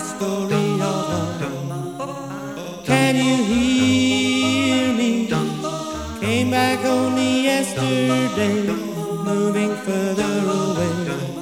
story of love. Can you hear me? Came back only yesterday, moving further away.